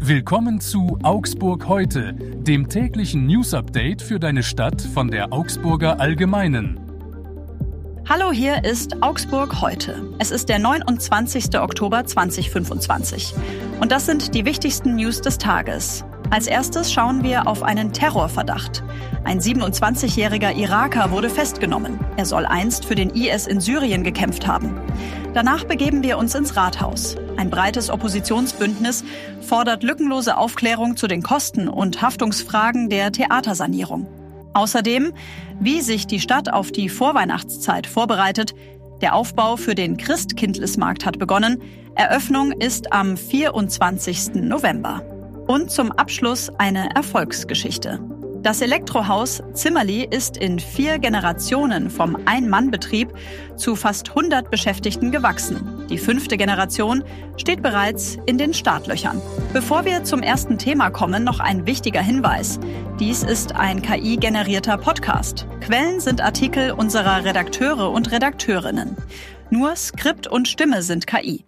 Willkommen zu Augsburg heute, dem täglichen News-Update für deine Stadt von der Augsburger Allgemeinen. Hallo, hier ist Augsburg heute. Es ist der 29. Oktober 2025. Und das sind die wichtigsten News des Tages. Als erstes schauen wir auf einen Terrorverdacht. Ein 27-jähriger Iraker wurde festgenommen. Er soll einst für den IS in Syrien gekämpft haben. Danach begeben wir uns ins Rathaus. Ein breites Oppositionsbündnis fordert lückenlose Aufklärung zu den Kosten und Haftungsfragen der Theatersanierung. Außerdem, wie sich die Stadt auf die Vorweihnachtszeit vorbereitet. Der Aufbau für den Christkindlesmarkt hat begonnen. Eröffnung ist am 24. November. Und zum Abschluss eine Erfolgsgeschichte. Das Elektrohaus Zimmerli ist in 4 Generationen vom Ein-Mann-Betrieb zu fast 100 Beschäftigten gewachsen. Die 5. Generation steht bereits in den Startlöchern. Bevor wir zum ersten Thema kommen, noch ein wichtiger Hinweis. Dies ist ein KI-generierter Podcast. Quellen sind Artikel unserer Redakteure und Redakteurinnen. Nur Skript und Stimme sind KI.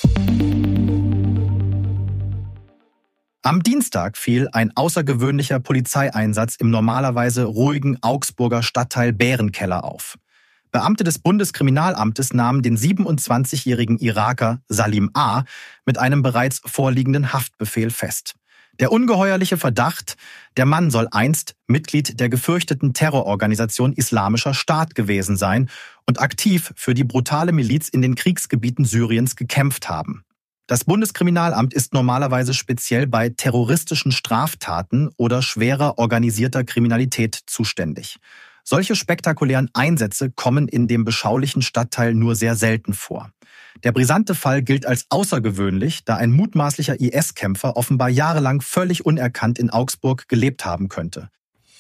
Am Dienstag fiel ein außergewöhnlicher Polizeieinsatz im normalerweise ruhigen Augsburger Stadtteil Bärenkeller auf. Beamte des Bundeskriminalamtes nahmen den 27-jährigen Iraker Salim A. mit einem bereits vorliegenden Haftbefehl fest. Der ungeheuerliche Verdacht, der Mann soll einst Mitglied der gefürchteten Terrororganisation Islamischer Staat gewesen sein und aktiv für die brutale Miliz in den Kriegsgebieten Syriens gekämpft haben. Das Bundeskriminalamt ist normalerweise speziell bei terroristischen Straftaten oder schwerer organisierter Kriminalität zuständig. Solche spektakulären Einsätze kommen in dem beschaulichen Stadtteil nur sehr selten vor. Der brisante Fall gilt als außergewöhnlich, da ein mutmaßlicher IS-Kämpfer offenbar jahrelang völlig unerkannt in Augsburg gelebt haben könnte.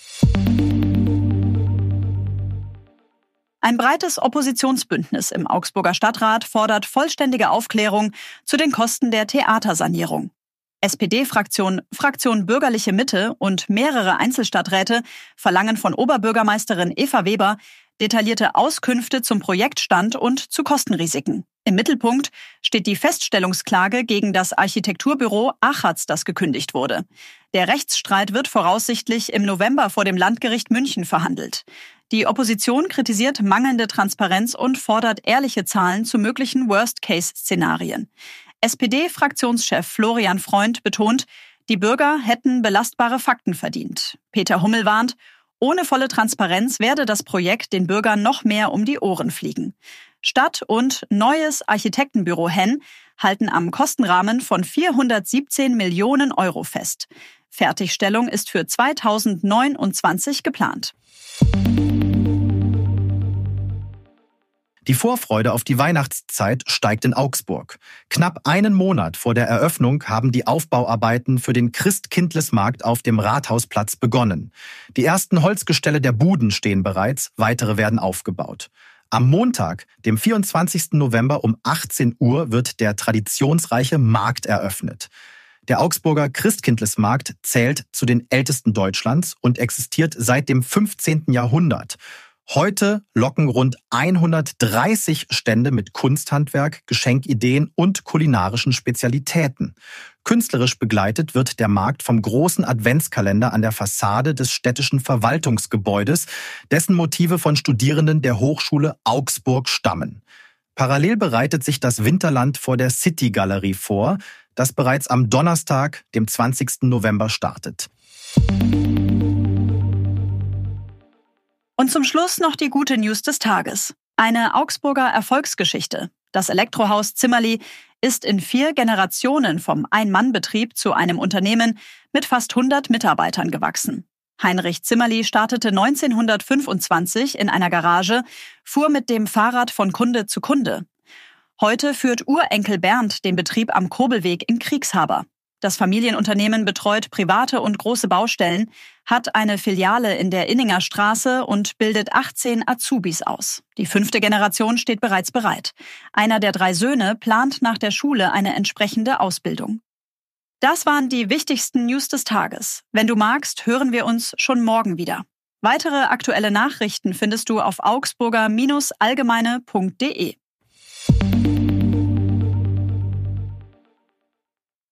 Ein breites Oppositionsbündnis im Augsburger Stadtrat fordert vollständige Aufklärung zu den Kosten der Theatersanierung. SPD-Fraktion, Fraktion Bürgerliche Mitte und mehrere Einzelstadträte verlangen von Oberbürgermeisterin Eva Weber detaillierte Auskünfte zum Projektstand und zu Kostenrisiken. Im Mittelpunkt steht die Feststellungsklage gegen das Architekturbüro Achatz, das gekündigt wurde. Der Rechtsstreit wird voraussichtlich im November vor dem Landgericht München verhandelt. Die Opposition kritisiert mangelnde Transparenz und fordert ehrliche Zahlen zu möglichen Worst-Case-Szenarien. SPD-Fraktionschef Florian Freund betont, die Bürger hätten belastbare Fakten verdient. Peter Hummel warnt, ohne volle Transparenz werde das Projekt den Bürgern noch mehr um die Ohren fliegen. Stadt und neues Architektenbüro Henn halten am Kostenrahmen von 417 Millionen Euro fest. Fertigstellung ist für 2029 geplant. Die Vorfreude auf die Weihnachtszeit steigt in Augsburg. Knapp einen Monat vor der Eröffnung haben die Aufbauarbeiten für den Christkindlesmarkt auf dem Rathausplatz begonnen. Die ersten Holzgestelle der Buden stehen bereits, weitere werden aufgebaut. Am Montag, dem 24. November um 18 Uhr, wird der traditionsreiche Markt eröffnet. Der Augsburger Christkindlesmarkt zählt zu den ältesten Deutschlands und existiert seit dem 15. Jahrhundert. Heute locken rund 130 Stände mit Kunsthandwerk, Geschenkideen und kulinarischen Spezialitäten. Künstlerisch begleitet wird der Markt vom großen Adventskalender an der Fassade des städtischen Verwaltungsgebäudes, dessen Motive von Studierenden der Hochschule Augsburg stammen. Parallel bereitet sich das Winterland vor der City-Galerie vor, das bereits am Donnerstag, dem 20. November startet. Und zum Schluss noch die gute News des Tages. Eine Augsburger Erfolgsgeschichte. Das Elektrohaus Zimmerli ist in 4 Generationen vom Ein-Mann-Betrieb zu einem Unternehmen mit fast 100 Mitarbeitern gewachsen. Heinrich Zimmerli startete 1925 in einer Garage, fuhr mit dem Fahrrad von Kunde zu Kunde. Heute führt Urenkel Bernd den Betrieb am Kurbelweg in Kriegshaber. Das Familienunternehmen betreut private und große Baustellen, hat eine Filiale in der Inninger Straße und bildet 18 Azubis aus. Die 5. Generation steht bereits bereit. Einer der 3 Söhne plant nach der Schule eine entsprechende Ausbildung. Das waren die wichtigsten News des Tages. Wenn du magst, hören wir uns schon morgen wieder. Weitere aktuelle Nachrichten findest du auf augsburger-allgemeine.de.